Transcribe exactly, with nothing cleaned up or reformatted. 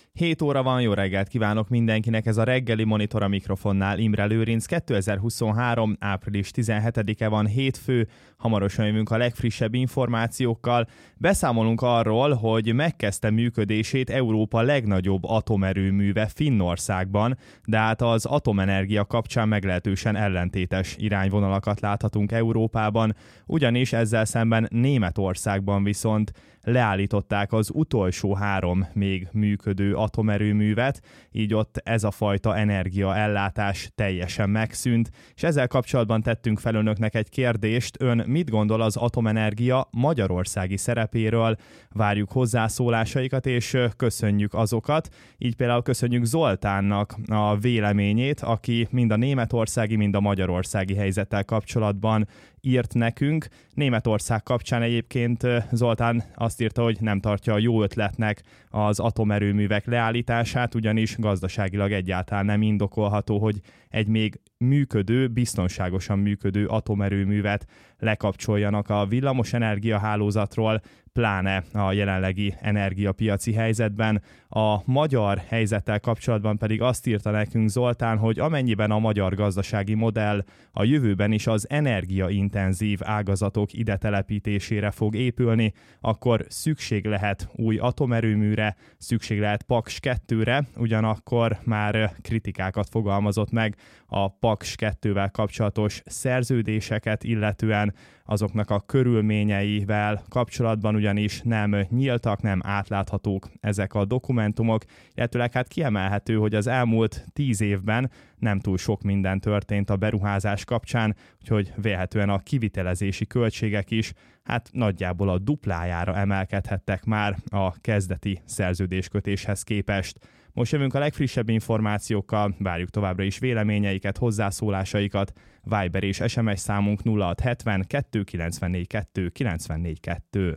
hét óra van, jó reggelt kívánok mindenkinek, ez a reggeli Monitor, a mikrofonnál Imre Lőrinc. kétezer-huszonhárom. április tizenhetedike van, hétfő, hamarosan jövünk a legfrissebb információkkal. Beszámolunk arról, hogy megkezdte működését Európa legnagyobb atomerőműve Finnországban, de hát az atomenergia kapcsán meglehetősen ellentétes irányvonalakat láthatunk Európában, ugyanis ezzel szemben Németországban viszont leállították az utolsó három még működő atomerőművet, így ott ez a fajta energiaellátás teljesen megszűnt, és ezzel kapcsolatban tettünk fel önöknek egy kérdést. Ön mit gondol az atomenergia magyarországi szerepéről? Várjuk hozzászólásaikat, és köszönjük azokat. Így például köszönjük Zoltánnak a véleményét, aki mind a németországi, mind a magyarországi helyzettel kapcsolatban írt nekünk. Németország kapcsán egyébként Zoltán azt írta, hogy nem tartja jó ötletnek az atomerőművek leállítását, ugyanis gazdaságilag egyáltalán nem indokolható, hogy egy még működő, biztonságosan működő atomerőművet lekapcsoljanak a villamosenergia hálózatról, pláne a jelenlegi energiapiaci helyzetben. A magyar helyzettel kapcsolatban pedig azt írta nekünk Zoltán, hogy amennyiben a magyar gazdasági modell a jövőben is az energiaintenzív ágazatok ide telepítésére fog épülni, akkor szükség lehet új atomerőműre, szükség lehet Paks kettőre, ugyanakkor már kritikákat fogalmazott meg a Paks kettővel kapcsolatos szerződéseket illetően, azoknak a körülményeivel kapcsolatban, ugyanis nem nyíltak, nem átláthatók ezek a dokumentumok, illetőleg hát kiemelhető, hogy az elmúlt tíz évben nem túl sok minden történt a beruházás kapcsán, úgyhogy vélhetően a kivitelezési költségek is hát nagyjából a duplájára emelkedhettek már a kezdeti szerződéskötéshez képest. Most jövünk a legfrissebb információkkal, várjuk továbbra is véleményeiket, hozzászólásaikat. Viber és es em es számunk nulla hat hetven kettő kilencvennégy kettő kilencvennégy kettő.